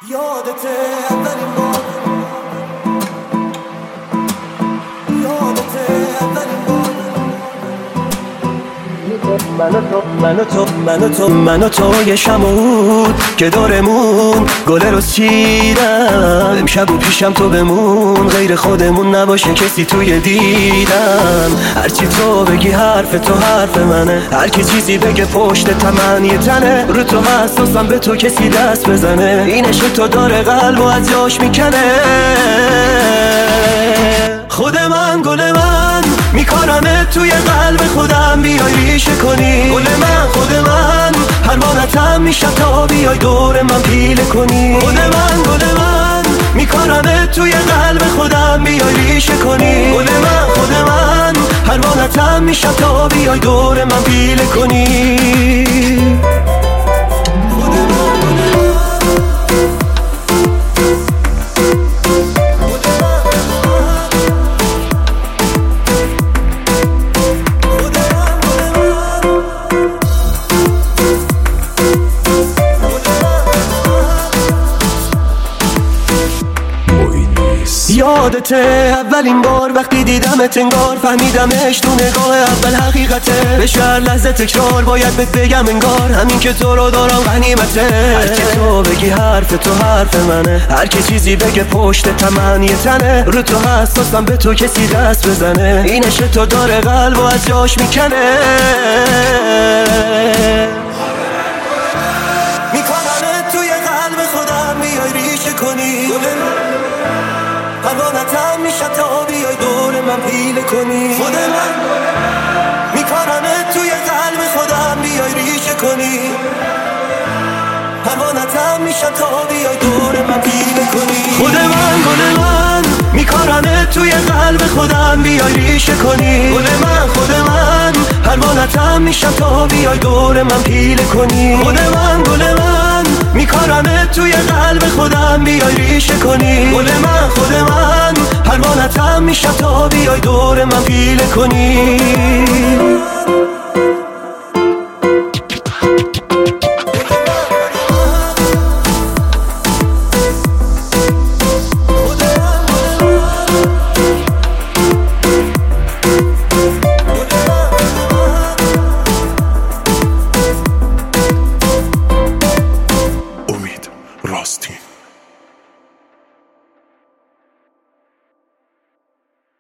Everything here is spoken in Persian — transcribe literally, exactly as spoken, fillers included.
یادته اولین بار یادته اولین بار من و تو من و تو من و تو من و تو یه شمود که دورمون گله رو چیدم. امشب و پیشم تو بمون، غیر خودمون نباشه کسی توی دیدم. هرچی تو بگی حرف تو حرف منه، هر کی چیزی بگه پشت تمن یه تنه. رو تو حساسم به تو کسی دست بزنه، اینش تو داره قلبو از جاش میکنه. خود من گل من میکنم توی قلب خودم، بیای ریشه کنی گل من. خود من پروانتم میشه تا بیای دور من پیله کنی. خود من گل من میکنم توی قلب خودم، بیای ریشه کنی گل من. خود من پروانتم میشه تا بیای دور من پیله کنی. یادته اولین بار وقتی دیدمت، انگار فهمیدمش تو نگاه اول حقیقته. بشه هر لحظه تکرار باید بهت بگم انگار همین که تو رو دارم غنیمته. هر کی تو بگی حرف تو حرف منه، هر کی چیزی بگه پشت تمن یه تنه. رو تو حساسم به تو کسی دست بزنه، اینش تو داره قلبو از جاش میکنه. میکنم توی قلب خودم، بیای ریشه کنی پروانتم میشه تا بیای دور من پیله کنی. خود من میکنم توی قلب خودم، بیای ریشه کنی پروانتم میشه تا بیای دور من پیله کنی. خود من گل من میکنم توی قلب خودم، بیای ریشه کنی گل من. خود من پروانتم میشه تا بیای دور من پیله کنی. خود من گل من میکنم توی قلب خودم، بیای ریشه کنی گل من. خود من پروانتم میشه تا بیای دور من پیله کنی.